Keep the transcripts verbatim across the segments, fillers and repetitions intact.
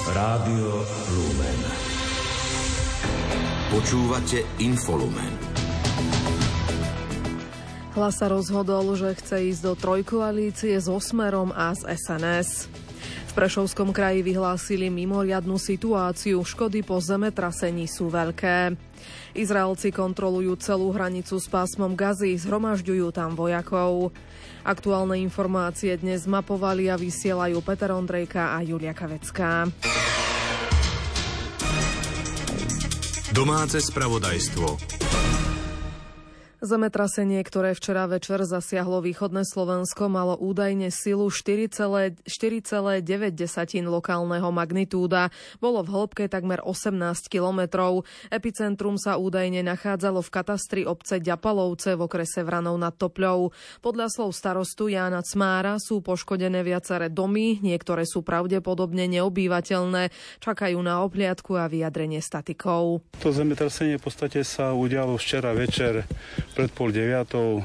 Rádio Lumen. Počúvate Infolumen. Hlas sa rozhodol, že chce ísť do trojkoalície so Smerom a s es en es. V Prešovskom kraji vyhlásili mimoriadnu situáciu. Škody po zemetrasení sú veľké. Izraelci kontrolujú celú hranicu s pásmom Gazy, zhromažďujú tam vojakov. Aktuálne informácie dnes mapovali a vysielajú Peter Ondrejka a Julia Kavecká. Domáce spravodajstvo. Zemetrasenie, ktoré včera večer zasiahlo východné Slovensko, malo údajne silu štyri celé deväť lokálneho magnitúda. Bolo v hĺbke takmer osemnásť kilometrov. Epicentrum sa údajne nachádzalo v katastri obce Ďapalovce v okrese Vranov nad Topľou. Podľa slov starostu Jána Cmára sú poškodené viaceré domy, niektoré sú pravdepodobne neobývateľné, čakajú na obhliadku a vyjadrenie statikov. To zemetrasenie v podstate sa udialo včera večer pred pol deviatou. E,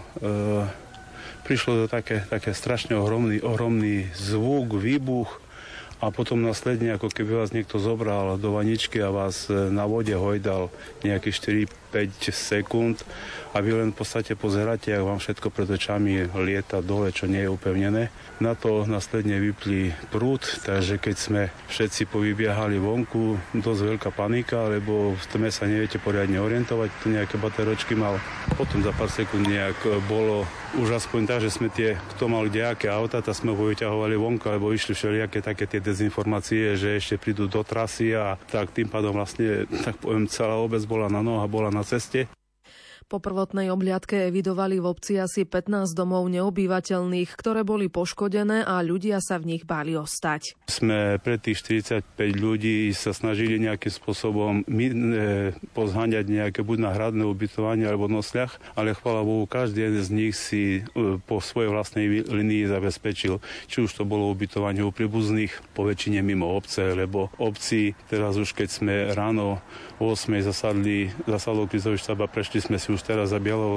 prišlo to také, také strašne ohromný, ohromný zvuk, výbuch a potom následne, ako keby vás niekto zobral do vaničky a vás na vode hojdal nejakých štyri päť sekúnd a vy len v podstate pozeráte, ak vám všetko pred očami lieta dole, čo nie je upevnené. Na to následne vyplí prúd, takže keď sme všetci povybiehali vonku, dosť veľká panika, lebo v tme sa neviete poriadne orientovať, tu nejaké bateročky mal. Potom za pár sekúnd nejak bolo už aspoň tak, že sme tie, kto mal kdejaké auta, tak sme ho vyťahovali vonku, alebo išli všelijaké také tie dezinformácie, že ešte prídu do trasy a tak tým pádom vlastne, tak poviem, celá obec bola na nohách, bola na ceste. Po prvotnej obhliadke evidovali v obci asi pätnásť domov neobývateľných, ktoré boli poškodené a ľudia sa v nich báli ostať. Sme pre tých štyridsaťpäť ľudí sa snažili nejakým spôsobom my, e, pozháňať nejaké buď náhradné ubytovanie alebo nosľah, ale chvála Bohu, každý jeden z nich si e, po svojej vlastnej linii zabezpečil. Či už to bolo ubytovanie u príbuzných, po väčšine mimo obce, lebo obci, teraz už keď sme ráno o ôsmej zasadli, zasadlo krízový štáb a prešli sme si už teraz za bieleho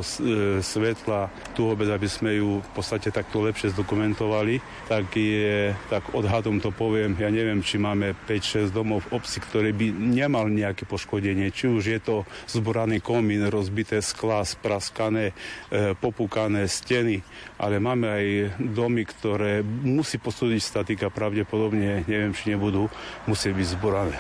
svetla tú obec, aby sme ju v podstate takto lepšie zdokumentovali, tak je, tak odhadom to poviem, ja neviem, či máme päť šesť domov v obci, ktoré by nemal nejaké poškodenie, či už je to zboraný komín, rozbité sklá, spraskané, e, popúkané steny, ale máme aj domy, ktoré musí posúdiť statika, pravdepodobne, neviem, či nebudú, musí byť zborané.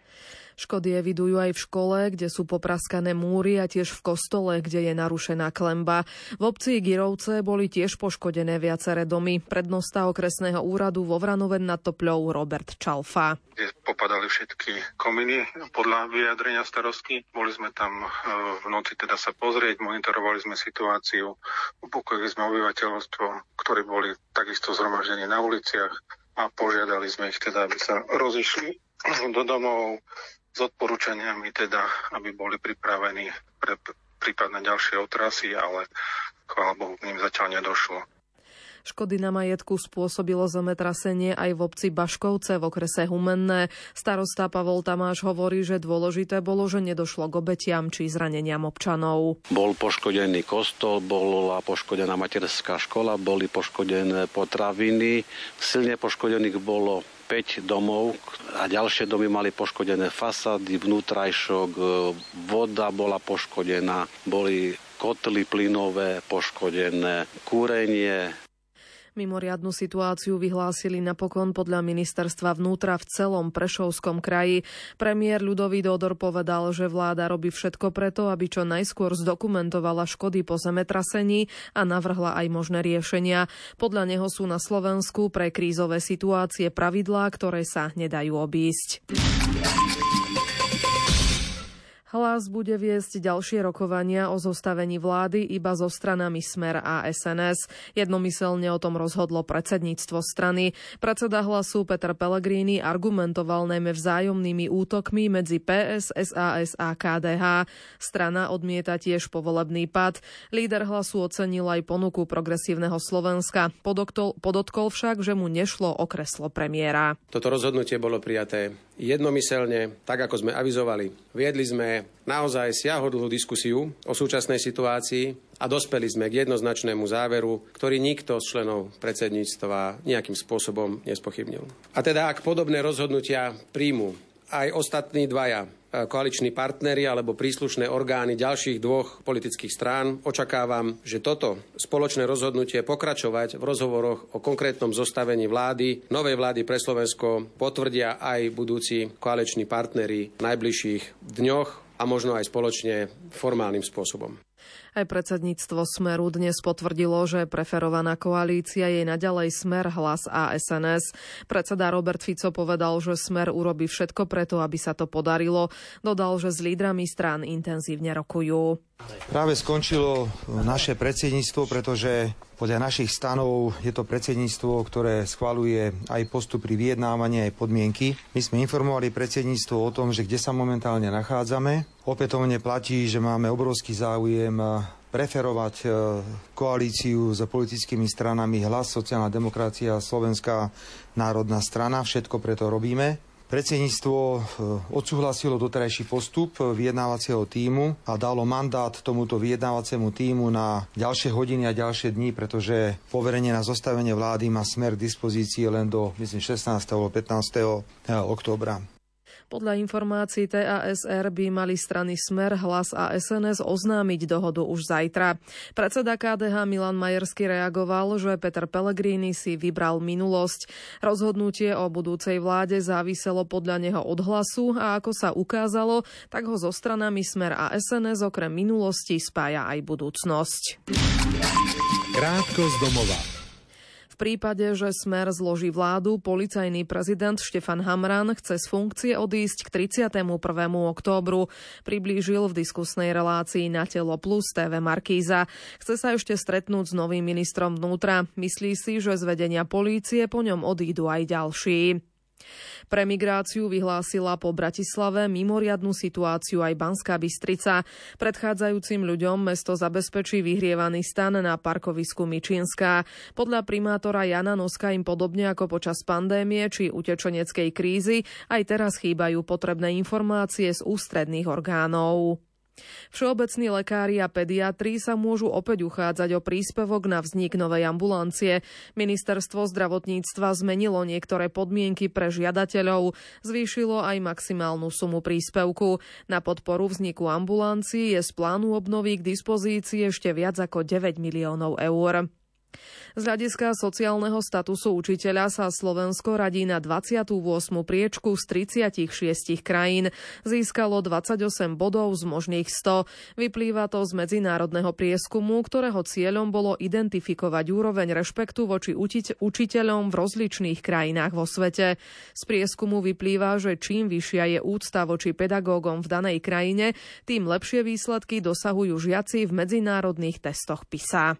Škody evidujú aj v škole, kde sú popraskané múry a tiež v kostole, kde je narušená klemba. V obci Girovce boli tiež poškodené viaceré domy. Prednosta okresného úradu vo Vranove nad Topľou Robert Čalfa. Kde popadali všetky kominy podľa vyjadrenia starostky. Boli sme tam v noci teda sa pozrieť, monitorovali sme situáciu, upokojili sme obyvateľstvo, ktorí boli takisto zhromaždení na uliciach a požiadali sme ich teda, aby sa rozišli do domov s odporúčaniami teda, aby boli pripravení pre prípadné ďalšie otrasy, ale chvála Bohu, k ním zatiaľ nedošlo. Škody na majetku spôsobilo zemetrasenie aj v obci Baškovce v okrese Humenné. Starosta Pavol Tamáš hovorí, že dôležité bolo, že nedošlo k obetiam či zraneniam občanov. Bol poškodený kostol, bola poškodená materská škola, boli poškodené potraviny, silne poškodených bolo päť domov a ďalšie domy mali poškodené fasády, vnútrajšok, voda bola poškodená, boli kotly plynové poškodené, kúrenie. Mimoriadnu situáciu vyhlásili napokon podľa ministerstva vnútra v celom Prešovskom kraji. Premiér Ľudovít Ódor povedal, že vláda robí všetko preto, aby čo najskôr zdokumentovala škody po zemetrasení a navrhla aj možné riešenia. Podľa neho sú na Slovensku pre krízové situácie pravidlá, ktoré sa nedajú obísť. Hlas bude viesť ďalšie rokovania o zostavení vlády iba so stranami Smer a es en es. Jednomyselne o tom rozhodlo predsedníctvo strany. Predseda Hlasu Peter Pellegrini argumentoval najmä vzájomnými útokmi medzi pé es, es a es a ká dé há. Strana odmieta tiež povolebný pad. Líder Hlasu ocenil aj ponuku Progresívneho Slovenska. Podotkol, podotkol však, že mu nešlo o kreslo premiéra. Toto rozhodnutie bolo prijaté jednomyselne, tak ako sme avizovali. Viedli sme sme naozaj siahodlhú diskusiu o súčasnej situácii a dospeli sme k jednoznačnému záveru, ktorý nikto z členov predsedníctva nejakým spôsobom nespochybnil. A teda, ak podobné rozhodnutia príjmu aj ostatní dvaja koaliční partneri alebo príslušné orgány ďalších dvoch politických strán, očakávam, že toto spoločné rozhodnutie pokračovať v rozhovoroch o konkrétnom zostavení vlády, novej vlády pre Slovensko potvrdia aj budúci koaliční partneri v najbližších dňoch a možno aj spoločne formálnym spôsobom. Aj predsedníctvo Smeru dnes potvrdilo, že preferovaná koalícia je naďalej Smer, Hlas a es en es. Predseda Robert Fico povedal, že Smer urobí všetko preto, aby sa to podarilo. Dodal, že s lídrami strán intenzívne rokujú. Práve skončilo naše predsedníctvo, pretože podľa našich stanov je to predsedníctvo, ktoré schvaľuje aj postup pri vyjednávaní, aj podmienky. My sme informovali predsedníctvo o tom, že kde sa momentálne nachádzame. Opätovne platí, že máme obrovský záujem preferovať koalíciu s politickými stranami Hlas, sociálna demokracia a Slovenská národná strana. Všetko preto robíme. Predsedníctvo odsúhlasilo doterajší postup vyjednávacieho tímu a dalo mandát tomuto vyjednávaciemu tímu na ďalšie hodiny a ďalšie dni, pretože poverenie na zostavenie vlády má Smer k dispozícii len do, myslím, šestnásteho alebo pätnásteho októbra. Podľa informácií té a es er by mali strany Smer, Hlas a es en es oznámiť dohodu už zajtra. Predseda ká dé há Milan Majerský reagoval, že Peter Pellegrini si vybral minulosť. Rozhodnutie o budúcej vláde záviselo podľa neho od Hlasu a ako sa ukázalo, tak ho so stranami Smer a es en es okrem minulosti spája aj budúcnosť. Krátko z domova. V prípade, že Smer zloží vládu, policajný prezident Štefan Hamran chce z funkcie odísť k tridsiatemu prvému októbru. Priblížil v diskusnej relácii Na telo plus té vé Markíza. Chce sa ešte stretnúť s novým ministrom vnútra. Myslí si, že z vedenia polície po ňom odídu aj ďalší. Pre migráciu vyhlásila po Bratislave mimoriadnu situáciu aj Banská Bystrica. Predchádzajúcim ľuďom mesto zabezpečí vyhrievaný stan na parkovisku Mičinská. Podľa primátora Jana Noska im podobne ako počas pandémie či utečeneckej krízy aj teraz chýbajú potrebné informácie z ústredných orgánov. Všeobecní lekári a pediatri sa môžu opäť uchádzať o príspevok na vznik novej ambulancie. Ministerstvo zdravotníctva zmenilo niektoré podmienky pre žiadateľov, zvýšilo aj maximálnu sumu príspevku. Na podporu vzniku ambulancií je z plánu obnovy k dispozícii ešte viac ako deväť miliónov eur. Z hľadiska sociálneho statusu učiteľa sa Slovensko radí na dvadsiatu ôsmu priečku z tridsaťšesť krajín. Získalo dvadsaťosem bodov z možných sto. Vyplýva to z medzinárodného prieskumu, ktorého cieľom bolo identifikovať úroveň rešpektu voči učiteľom v rozličných krajinách vo svete. Z prieskumu vyplýva, že čím vyššia je úcta voči pedagógom v danej krajine, tým lepšie výsledky dosahujú žiaci v medzinárodných testoch PISA.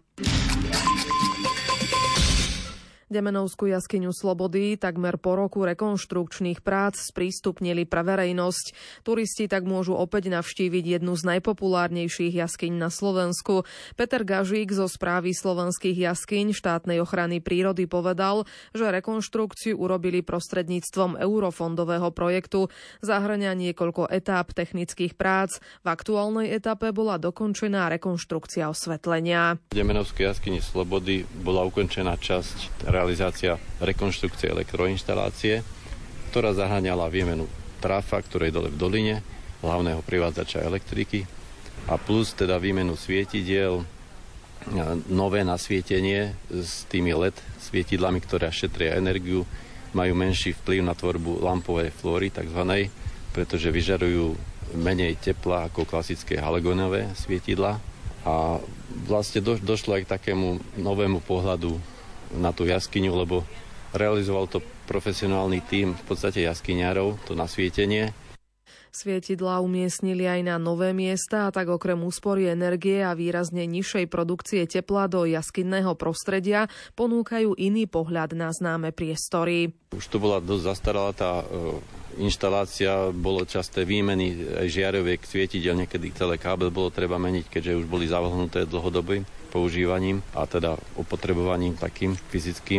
Demenovskú jaskyňu Slobody takmer po roku rekonštrukčných prác sprístupnili pre verejnosť. Turisti tak môžu opäť navštíviť jednu z najpopulárnejších jaskyň na Slovensku. Peter Gažík zo Správy slovenských jaskyň štátnej ochrany prírody povedal, že rekonštrukciu urobili prostredníctvom eurofondového projektu. Zahŕňa niekoľko etáp technických prác. V aktuálnej etape bola dokončená rekonštrukcia osvetlenia. V Demenovskej jaskyni Slobody bola ukončená časť realizácia rekonštrukcie elektroinštalácie, ktorá zahŕňala výmenu tráfa, ktorej dole v doline, hlavného privádzača elektriky a plus teda výmenu svietidiel, nové nasvietenie s tými el é dé svietidlami, ktoré šetria energiu, majú menší vplyv na tvorbu lampovej flóry, takzvanej, pretože vyžarujú menej tepla ako klasické halogénové svietidla. A vlastne do, došlo aj k takému novému pohľadu na tú jaskyňu, lebo realizoval to profesionálny tím v podstate jaskyňárov, to nasvietenie. Svietidlá umiestnili aj na nové miesta a tak okrem úspory energie a výrazne nižšej produkcie tepla do jaskinného prostredia ponúkajú iný pohľad na známe priestory. Už to bola dosť zastaralá tá e, inštalácia, bolo časté výmeny aj žiaroviek, svietidel, niekedy celé kábel bolo treba meniť, keďže už boli zavlhnuté dlhodobým používaním a teda opotrebovaním takým fyzickým.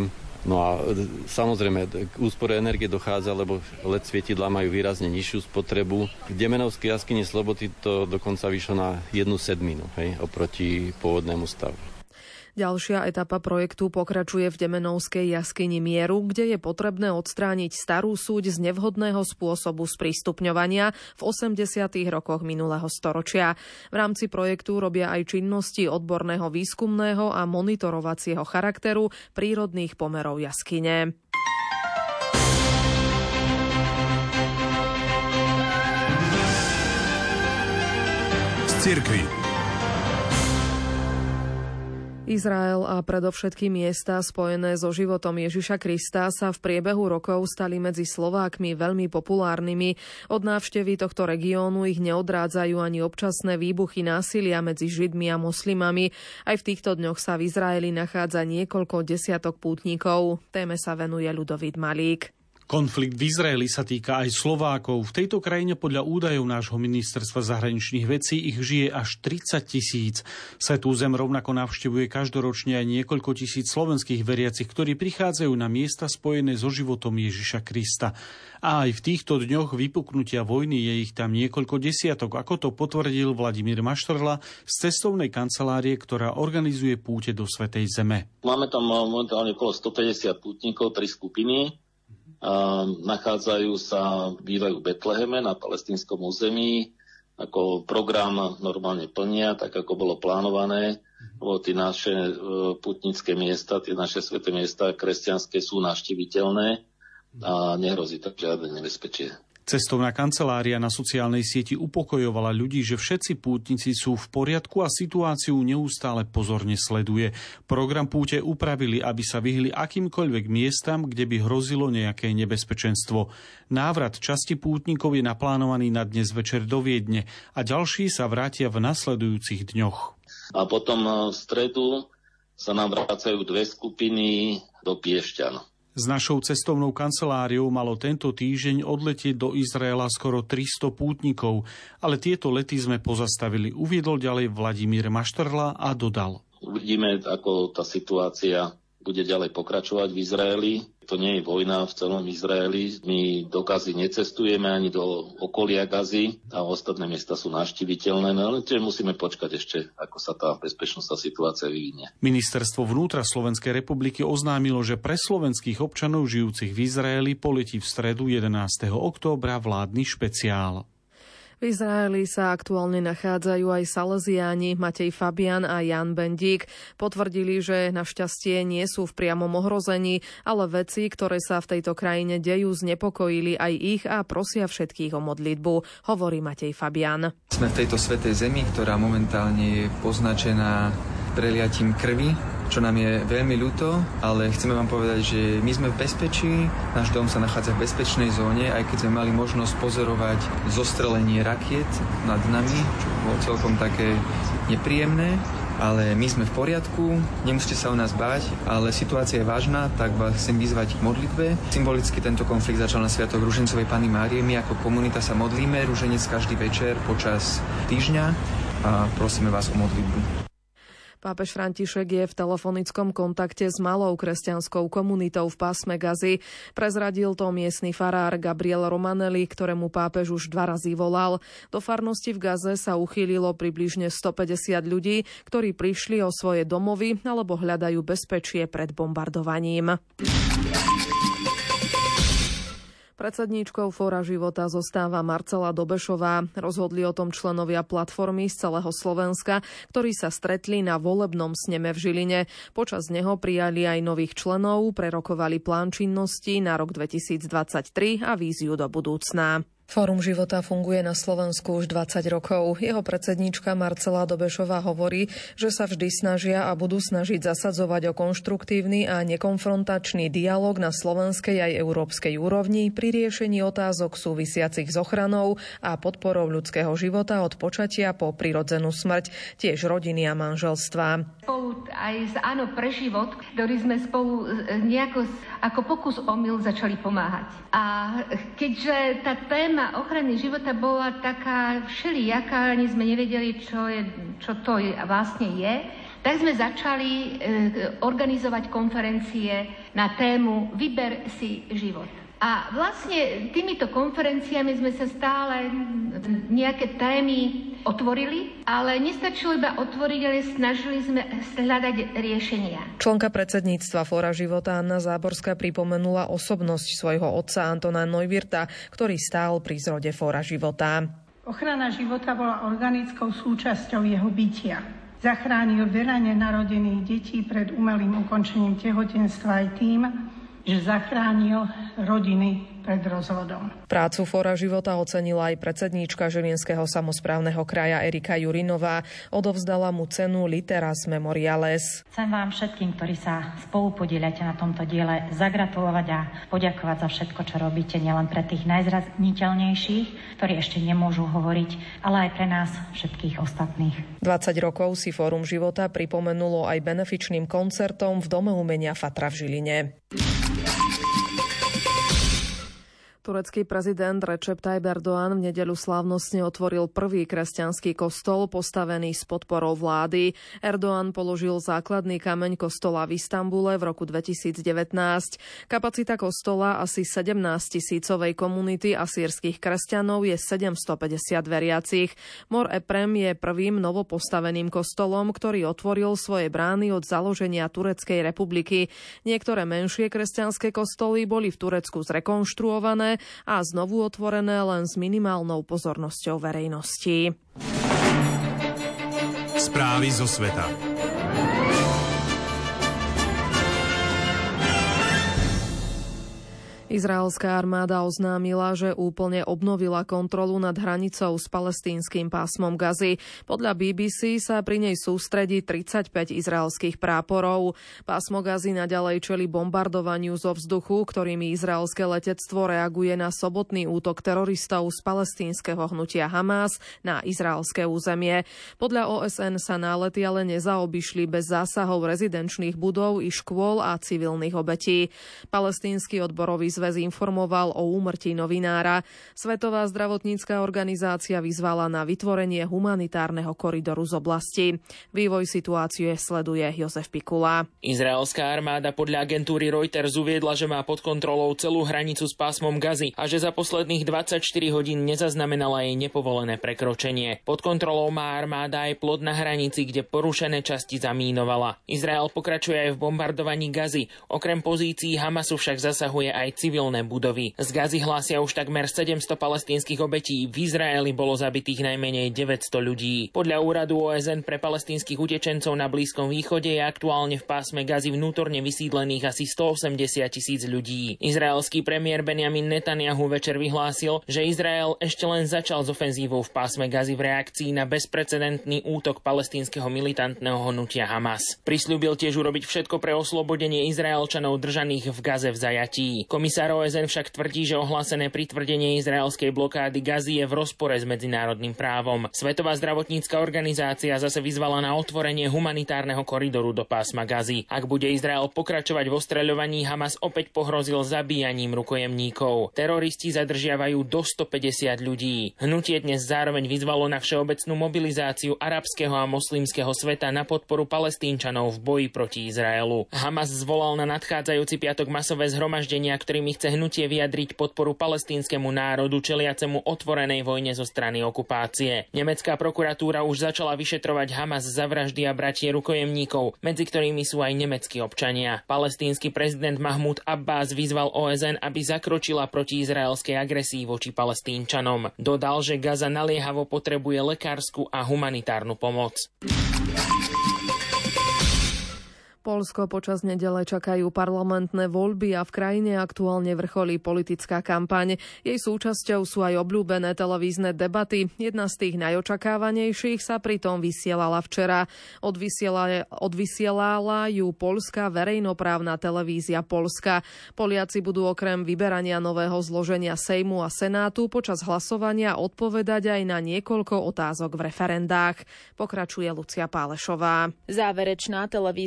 No a samozrejme, k úspore energie dochádza, lebo el é dé svietidlá majú výrazne nižšiu spotrebu. V Demenovskej jaskyni Sloboty to dokonca vyšlo na jednu sedminu, hej, oproti pôvodnému stavu. Ďalšia etapa projektu pokračuje v Demenovskej jaskyni Mieru, kde je potrebné odstrániť starú súď z nevhodného spôsobu sprístupňovania v osemdesiatych rokoch minulého storočia. V rámci projektu robia aj činnosti odborného výskumného a monitorovacieho charakteru prírodných pomerov jaskyne. Z cirkvi. Izrael a predovšetkým miesta spojené so životom Ježiša Krista sa v priebehu rokov stali medzi Slovákmi veľmi populárnymi. Od návštevy tohto regiónu ich neodrádzajú ani občasné výbuchy násilia medzi Židmi a moslimami. Aj v týchto dňoch sa v Izraeli nachádza niekoľko desiatok pútnikov. Téme sa venuje Ľudovít Malík. Konflikt v Izraeli sa týka aj Slovákov. V tejto krajine podľa údajov nášho ministerstva zahraničných vecí ich žije až tridsať tisíc. Svätú zem rovnako navštevuje každoročne aj niekoľko tisíc slovenských veriacich, ktorí prichádzajú na miesta spojené so životom Ježiša Krista. A aj v týchto dňoch vypuknutia vojny je ich tam niekoľko desiatok, ako to potvrdil Vladimír Maštrla z cestovnej kancelárie, ktorá organizuje púte do Svätej Zeme. Máme tam momentálne okolo stopäťdesiat pútnikov, tri skupiny. A nachádzajú sa, bývajú v Betleheme na palestínskom území, ako program normálne plnia, tak ako bolo plánované, lebo tie naše e, putnické miesta, tie naše sväté miesta kresťanské sú navšteviteľné a nehrozí tak žiadne nebezpečie. Cestovná kancelária na sociálnej sieti upokojovala ľudí, že všetci pútnici sú v poriadku a situáciu neustále pozorne sleduje. Program púte upravili, aby sa vyhli akýmkoľvek miestam, kde by hrozilo nejaké nebezpečenstvo. Návrat časti pútnikov je naplánovaný na dnes večer do Viedne a ďalší sa vrátia v nasledujúcich dňoch. A potom v stredu sa nám vracajú dve skupiny do Piešťan. S našou cestovnou kanceláriou malo tento týždeň odletieť do Izraela skoro tristo pútnikov, ale tieto lety sme pozastavili, uviedol ďalej Vladimír Maštrla a dodal. Uvidíme, ako tá situácia bude ďalej pokračovať v Izraeli. To nie je vojna v celom Izraeli. My do Gazy necestujeme ani do okolia Gazy a ostatné miesta sú navštíviteľné, ale tiež musíme počkať ešte, ako sa tá bezpečnostná situácia vyvinie. Ministerstvo vnútra Slovenskej republiky oznámilo, že pre slovenských občanov žijúcich v Izraeli poletí v stredu jedenásteho októbra vládny špeciál. V Izraeli sa aktuálne nachádzajú aj Salesiáni Matej Fabian a Jan Bendík. Potvrdili, že našťastie nie sú v priamom ohrození, ale veci, ktoré sa v tejto krajine dejú, znepokojili aj ich a prosia všetkých o modlitbu, hovorí Matej Fabian. Sme v tejto svätej zemi, ktorá momentálne je poznačená preliatím krvi, čo nám je veľmi ľúto, ale chceme vám povedať, že my sme v bezpečí, náš dom sa nachádza v bezpečnej zóne, aj keď sme mali možnosť pozorovať zostrelenie rakiet nad nami, čo bolo celkom také nepríjemné, ale my sme v poriadku, nemusíte sa o nás báť, ale situácia je vážna, tak vás chcem vyzvať k modlitbe. Symbolicky tento konflikt začal na sviatok Ružencovej Panny Márie. My ako komunita sa modlíme ruženec každý večer počas týždňa a prosíme vás o modlitbu. Pápež František je v telefonickom kontakte s malou kresťanskou komunitou v pásme Gazy. Prezradil to miestny farár Gabriel Romanelli, ktorému pápež už dva razy volal. Do farnosti v Gaze sa uchýlilo približne stopäťdesiat ľudí, ktorí prišli o svoje domovy alebo hľadajú bezpečie pred bombardovaním. Predsedníčkou Fóra života zostáva Marcela Dobešová. Rozhodli o tom členovia platformy z celého Slovenska, ktorí sa stretli na volebnom sneme v Žiline. Počas neho prijali aj nových členov, prerokovali plán činnosti na rok dvetisícdvadsaťtri a víziu do budúcna. Fórum života funguje na Slovensku už dvadsať rokov. Jeho predsedníčka Marcela Dobešová hovorí, že sa vždy snažia a budú snažiť zasadzovať o konštruktívny a nekonfrontačný dialog na slovenskej aj európskej úrovni pri riešení otázok súvisiacich s ochranou a podporou ľudského života od počatia po prirodzenú smrť, tiež rodiny a manželstva. Spolu aj s Áno pre život, ktorí sme spolu nejako ako pokus omyl začali pomáhať. A keďže tá téma ochrany života bola taká všelijaká, ani sme nevedeli, čo, je, čo to je, vlastne je, tak sme začali e, organizovať konferencie na tému Vyber si život. A vlastne týmito konferenciami sme sa stále nejaké témy otvorili, ale nestačilo iba otvoriť, ale snažili sme hľadať riešenia. Členka predsedníctva Fóra života Anna Záborská pripomenula osobnosť svojho otca Antona Neuwirtha, ktorý stál pri zrode Fóra života. Ochrana života bola organickou súčasťou jeho bytia. Zachránil veľa nenarodených detí pred umelým ukončením tehotenstva aj tým, že zachránil rodiny pred rozvodom. Prácu Fóra života ocenila aj predsedníčka Žilinského samosprávneho kraja Erika Jurinová. Odovzdala mu cenu Literas Memoriales. Chcem vám všetkým, ktorí sa spolupodieľate na tomto diele, zagratulovať a poďakovať za všetko, čo robíte, nielen pre tých najzraniteľnejších, ktorí ešte nemôžu hovoriť, ale aj pre nás všetkých ostatných. dvadsať rokov si Fórum života pripomenulo aj benefičným koncertom v Dome umenia Fatra v Žiline. Turecký prezident Recep Tayyip Erdoğan v nedeľu slávnostne otvoril prvý kresťanský kostol postavený s podporou vlády. Erdoğan položil základný kameň kostola v Istanbule v roku dvetisícdevätnásť. Kapacita kostola asi sedemnásťtisícovej komunity asýrskych kresťanov je sedemstopäťdesiat veriacich. Mor Eprem je prvým novopostaveným kostolom, ktorý otvoril svoje brány od založenia Tureckej republiky. Niektoré menšie kresťanské kostoly boli v Turecku zrekonštruované a znovu otvorené len s minimálnou pozornosťou verejnosti. Správy zo sveta. Izraelská armáda oznámila, že úplne obnovila kontrolu nad hranicou s palestínskym pásmom Gazy. Podľa bé bé cé sa pri nej sústredí tridsaťpäť izraelských práporov. Pásmo Gazy naďalej čelí bombardovaniu zo vzduchu, ktorými izraelské letectvo reaguje na sobotný útok teroristov z palestínskeho hnutia Hamás na izraelské územie. Podľa ó es en sa nálety ale nezaobišli bez zásahov rezidenčných budov i škôl a civilných obetí. Palestínsky odborový zväz informoval o úmrtí novinára. Svetová zdravotnícka organizácia vyzvala na vytvorenie humanitárneho koridoru z oblasti. Vývoj situácie sleduje Jozef Pikula. Izraelská armáda podľa agentúry Reuters uviedla, že má pod kontrolou celú hranicu s pásmom Gazy a že za posledných dvadsaťštyri hodín nezaznamenala jej nepovolené prekročenie. Pod kontrolou má armáda aj plot na hranici, kde porušené časti zamínovala. Izrael pokračuje aj v bombardovaní Gazy. Okrem pozícií Hamasu však zasahuje aj civilné budovy. Z Gazy hlásia už takmer sedemsto palestínskych obetí. V Izraeli bolo zabitých najmenej deväťsto ľudí. Podľa úradu ó es en pre palestínskych utečencov na Blízkom východe je aktuálne v pásme Gazy vnútorne vysídlených asi stoosemdesiat tisíc ľudí. Izraelský premiér Benjamin Netanyahu večer vyhlásil, že Izrael ešte len začal s ofenzívou v pásme Gazy v reakcii na bezprecedentný útok palestínskeho militantného hnutia Hamas. Prisľúbil tiež urobiť všetko pre oslobodenie Izraelčanov držaných v Gaze v zajatí. Komisár ó es en však tvrdí, že ohlásené pritvrdenie izraelskej blokády Gazy je v rozpore s medzinárodným právom. Svetová zdravotnícka organizácia zase vyzvala na otvorenie humanitárneho koridoru do pásma Gazy. Ak bude Izrael pokračovať v ostreľovaní, Hamas opäť pohrozil zabíjaním rukojemníkov. Teroristi zadržiavajú do stopäťdesiat ľudí. Hnutie dnes zároveň vyzvalo na všeobecnú mobilizáciu arabského a moslimského sveta na podporu Palestínčanov v boji proti Izraelu. Hamas zvolal na nadchádzajúci piatok masové zhromaždenia, ktorými chce hnutie vyjadriť podporu palestínskemu národu čeliacemu otvorenej vojne zo strany okupácie. Nemecká prokuratúra už začala vyšetrovať Hamas za vraždy a bratie rukojemníkov, medzi ktorými sú aj nemeckí občania. Palestínsky prezident Mahmud Abbas vyzval ó es en, aby zakročila proti izraelskej agresii voči Palestínčanom. Dodal, že Gaza naliehavo potrebuje lekársku a humanitárnu pomoc. Poľsko počas nedele čakajú parlamentné voľby a v krajine aktuálne vrcholí politická kampaň. Jej súčasťou sú aj obľúbené televízne debaty. Jedna z tých najočakávanejších sa pritom vysielala včera. Odvysielala, odvysielala ju poľská verejnoprávna televízia Poľska. Poliaci budú okrem vyberania nového zloženia Sejmu a Senátu počas hlasovania odpovedať aj na niekoľko otázok v referendách. Pokračuje Lucia Pálešová. Záverečná televízna debata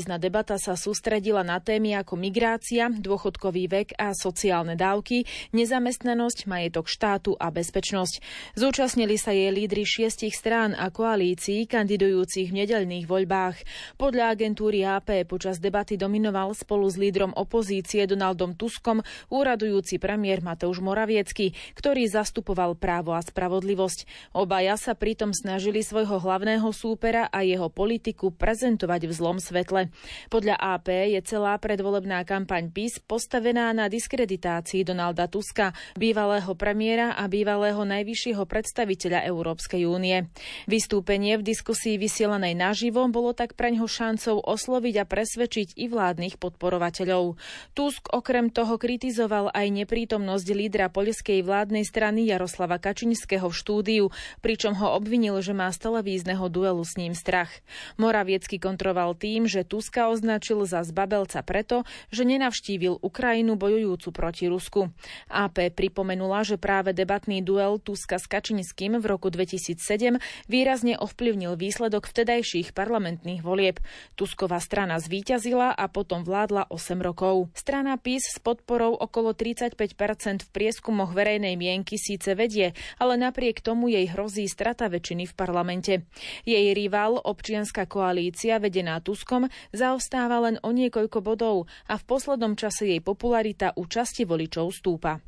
debata sa sústredila na témy ako migrácia, dôchodkový vek a sociálne dávky, nezamestnanosť, majetok štátu a bezpečnosť. Zúčastnili sa jej lídri šiestich strán a koalícií kandidujúcich v nedeľných voľbách. Podľa agentúry á pé počas debaty dominoval spolu s lídrom opozície Donaldom Tuskom úradujúci premiér Mateusz Moraviecky, ktorý zastupoval Právo a spravodlivosť. Obaja sa pritom snažili svojho hlavného súpera a jeho politiku prezentovať v zlom svetle. Podľa á pé je celá predvolebná kampaň PiS postavená na diskreditácii Donalda Tuska, bývalého premiéra a bývalého najvyššieho predstaviteľa Európskej únie. Vystúpenie v diskusii vysielanej naživo bolo tak preňho šancou osloviť a presvedčiť i vládnych podporovateľov. Tusk okrem toho kritizoval aj neprítomnosť lídra poľskej vládnej strany Jaroslava Kačinského v štúdiu, pričom ho obvinil, že má z televízneho duelu s ním strach. Moraviecky kontroval tým, že Tuska označil za zbabelca preto, že nenavštívil Ukrajinu bojujúcu proti Rusku. á pé pripomenula, že práve debatný duel Tuska s Kačinským v roku dvetisícsedem výrazne ovplyvnil výsledok vtedajších parlamentných volieb. Tusková strana zvíťazila a potom vládla osem rokov. Strana PiS s podporou okolo tridsaťpäť percent v prieskumoch verejnej mienky síce vedie, ale napriek tomu jej hrozí strata väčšiny v parlamente. Jej rival, občianska koalícia vedená Tuskom, zaostáva len o niekoľko bodov a v poslednom čase jej popularita u časti voličov stúpa.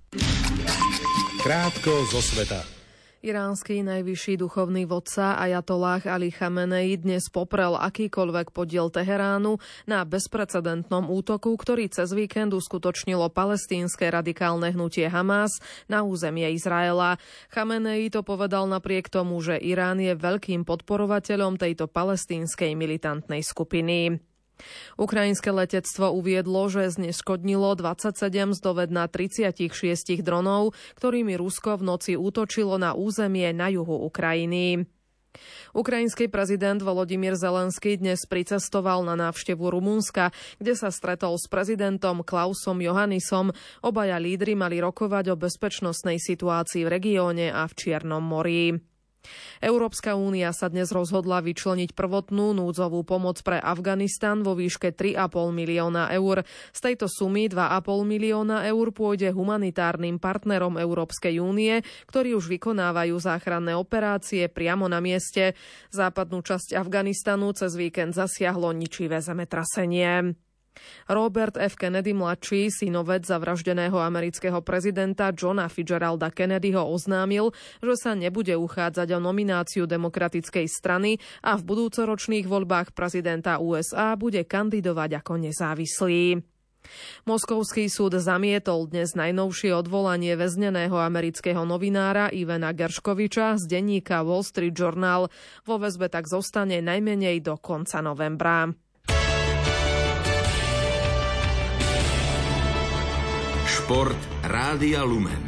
Krátko zo sveta. Iránsky najvyšší duchovný vodca Ajatolláh Ali Chamenei dnes poprel akýkoľvek podiel Teheránu na bezprecedentnom útoku, ktorý cez víkend uskutočnilo palestínske radikálne hnutie Hamás na územie Izraela. Chamenei to povedal napriek tomu, že Irán je veľkým podporovateľom tejto palestínskej militantnej skupiny. Ukrajinské letectvo uviedlo, že zneškodnilo dvadsaťsedem z dovedna tridsaťšesť dronov, ktorými Rusko v noci útočilo na územie na juhu Ukrajiny. Ukrajinský prezident Volodymyr Zelenský dnes pricestoval na návštevu Rumunska, kde sa stretol s prezidentom Klausom Johannisom. Obaja lídri mali rokovať o bezpečnostnej situácii v regióne a v Čiernom mori. Európska únia sa dnes rozhodla vyčleniť prvotnú núdzovú pomoc pre Afganistan vo výške tri a pol milióna eur. Z tejto sumy dva a pol milióna eur pôjde humanitárnym partnerom Európskej únie, ktorí už vykonávajú záchranné operácie priamo na mieste. Západnú časť Afganistanu cez víkend zasiahlo ničivé zemetrasenie. Robert F. Kennedy mladší, synovec zavraždeného amerického prezidenta Johna Fitzgeralda Kennedyho, oznámil, že sa nebude uchádzať o nomináciu demokratickej strany a v budúcoročných voľbách prezidenta ú es á bude kandidovať ako nezávislý. Moskovský súd zamietol dnes najnovšie odvolanie väzneného amerického novinára Ivana Gershkoviča z denníka Wall Street Journal. Vo väzbe tak zostane najmenej do konca novembra. Šport Rádia Lumen.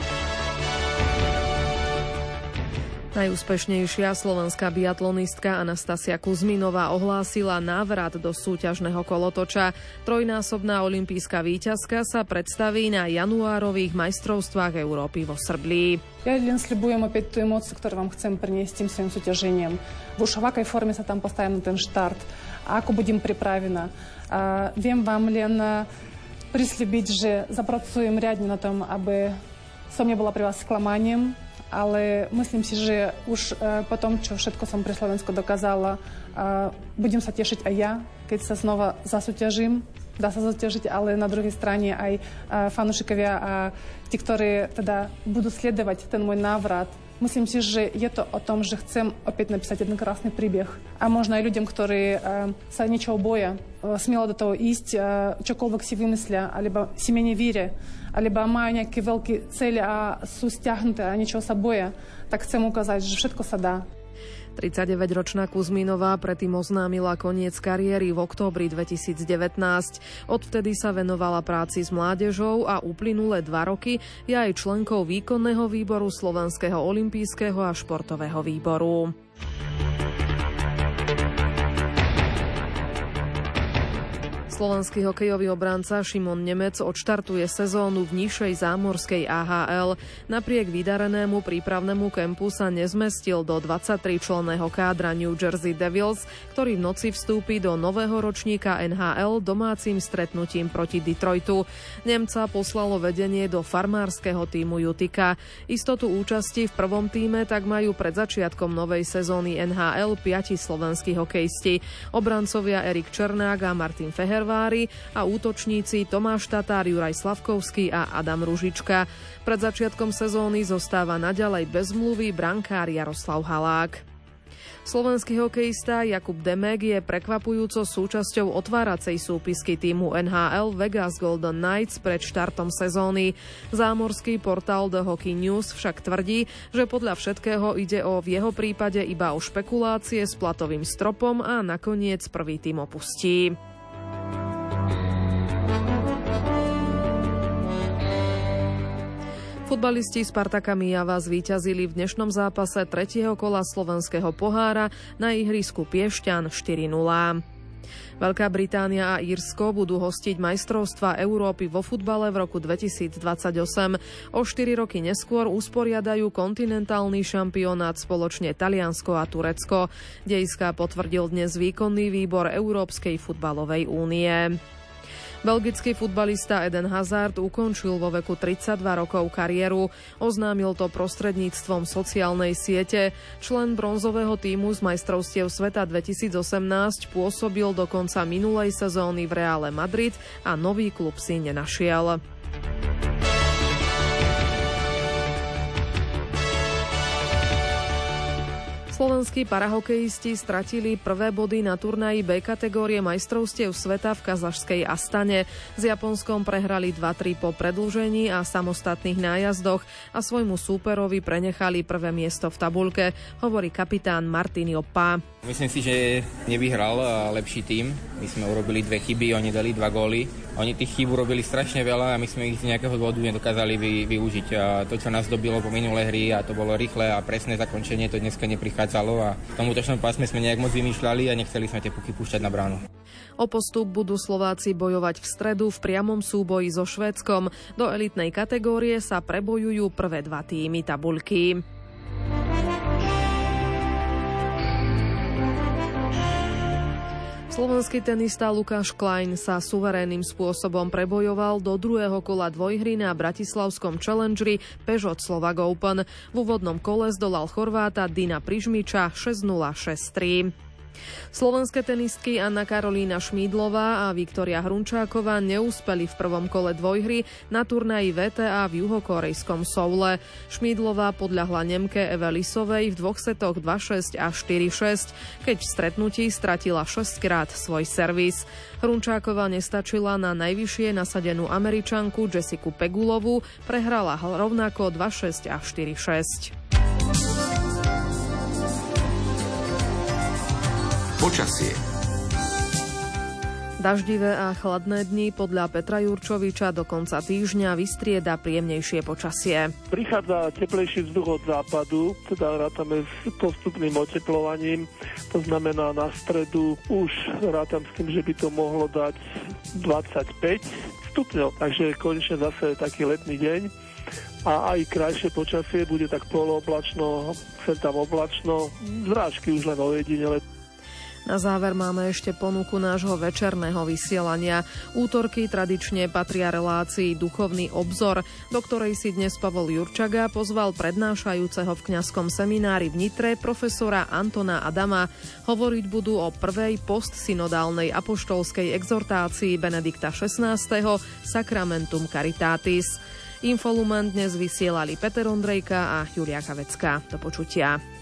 Najúspešnejšia slovenská biatlonistka Anastasia Kuzminová ohlásila návrat do súťažného kolotoča. Trojnásobná olympijská víťazka sa predstaví na januárových majstrovstvách Európy vo Srblii. Ja len sľubujem opäť tú emóciu, ktorú vám chcem priniesť tým svojim súťaženiem. Už v akej forme sa tam postavím na ten štart, ako budem pripravená. Viem vám len prisľubiť, že zapracujem riadne na tom, aby som nebola pre vás sklamaním, ale myslím si, že už po tom, čo všetko som pre Slovensko dokázala, budem sa tešiť aj ja, keď sa znova zasúťažím. Dá sa zaťažiť, ale na druhej strane aj fanúšikovia a tí, ktorí teda budú sledovať ten môj návrat. Myslím si, že je to o tom, že chcem opäť napísať jeden krásny príbeh. A možno aj ľuďom, ktorí sa niečoho boja, smelo do toho ísť, čokoľvek si vymyslia, alebo si menej víria, alebo majú nejaké veľké cely a sú stiahnuté a niečoho sa boja, tak chcem ukázať, že všetko sa dá. tridsaťdeväťročná Kuzminová predtým oznámila koniec kariéry v októbri dvetisícdevätnásť. Odvtedy sa venovala práci s mládežou a uplynulé dva roky je aj členkou výkonného výboru Slovenského olympijského a športového výboru. Slovenský hokejový obranca Šimon Nemec odštartuje sezónu v nižšej zámorskej á há el. Napriek vydarenému prípravnému kempu sa nezmestil do dvadsaťtričlenného kádra New Jersey Devils, ktorý v noci vstúpi do nového ročníka en há el domácim stretnutím proti Detroitu. Nemca poslalo vedenie do farmárskeho tímu Utica. Istotu účasti v prvom tíme tak majú pred začiatkom novej sezóny en há el piati slovenskí hokejisti. Obrancovia Erik Černák a Martin Feher a útočníci Tomáš Tatár, Juraj Slavkovský a Adam Ružička. Pred začiatkom sezóny zostáva naďalej bez zmluvy brankár Jaroslav Halák. Slovenský hokejista Jakub Demek je prekvapujúco súčasťou otváracej súpisky týmu en há el Vegas Golden Knights pred štartom sezóny. Zámorský portál The Hockey News však tvrdí, že podľa všetkého ide o v jeho prípade iba o špekulácie s platovým stropom a nakoniec prvý tým opustí. Futbalisti Spartaka Myjava zvíťazili v dnešnom zápase tretieho kola slovenského pohára na ihrisku Piešťan štyri nula. Veľká Británia a Írsko budú hostiť majstrovstvá Európy vo futbale v roku dvetisícdvadsaťosem. O štyri roky neskôr usporiadajú kontinentálny šampionát spoločne Taliansko a Turecko. Dejská potvrdil dnes výkonný výbor Európskej futbalovej únie. Belgický futbalista Eden Hazard ukončil vo veku tridsaťdva rokov kariéru. Oznámil to prostredníctvom sociálnej siete. Člen bronzového tímu z majstrovstiev sveta dvetisícosemnásť pôsobil do konca minulej sezóny v Reále Madrid a nový klub si nenašiel. Slovenskí parahokejisti stratili prvé body na turnaji B kategórie majstrovstiev sveta v kazašskej Astane. S Japonskom prehrali dva tri po predĺžení a samostatných nájazdoch a svojmu súperovi prenechali prvé miesto v tabuľke, hovorí kapitán Martin Joppa. Myslím si, že nevyhral lepší tím. My sme urobili dve chyby, oni dali dva góly. Oni tých chýb urobili strašne veľa a my sme ich z nejakého dôvodu nedokázali vy, využiť. A to, čo nás dobilo po minulé hry, a to bolo rýchle a presné zakončenie, to dneska neprichádzalo a v tom útočnom pásme sme nejak moc vymýšľali a nechceli sme tie puky púšťať na bránu. O postup budú Slováci bojovať v stredu v priamom súboji so Švédskom. Do elitnej kategórie sa prebojujú prvé dva týmy tabuľky. Slovenský tenista Lukáš Klein sa suverénnym spôsobom prebojoval do druhého kola dvojhry na bratislavskom Challengeri Peugeot Slovak Open. V úvodnom kole zdolal Chorváta Dina Prižmiča šesť nula šesť tri. Slovenské tenistky Anna Karolína Šmídlová a Viktória Hrunčáková neúspeli v prvom kole dvojhry na turnaji vé té á v juhokorejskom Soule. Šmídlová podľahla Nemke Eve Lisovej v dvoch setoch dva šesť a štyri šesť, keď v stretnutí stratila šesťkrát svoj servis. Hrunčáková nestačila na najvyššie nasadenú Američanku Jessiku Pegulovú, prehrala rovnako dva šesť a štyri šesť. Počasie. Daždivé a chladné dni podľa Petra Jurčoviča do konca týždňa vystrieda príjemnejšie počasie. Prichádza teplejší vzduch od západu, teda rátame s postupným oteplovaním. To znamená, na stredu už rátam s tým, že by to mohlo dať dvadsaťpäť stupňov. Takže konečne zase taký letný deň. A aj krajšie počasie, bude tak polooblačno, sem tam oblačno, zrážky už len ojedinele. Na záver máme ešte ponuku nášho večerného vysielania. Útorky tradične patria relácii Duchovný obzor, do ktorej si dnes Pavol Jurčaga pozval prednášajúceho v kňazskom seminári v Nitre profesora Antona Adama. Hovoriť budú o prvej postsynodálnej apoštolskej exhortácii Benedikta šestnásteho Sacramentum Caritatis. Infolumen dnes vysielali Peter Ondrejka a Julia Kavecká. Do počutia.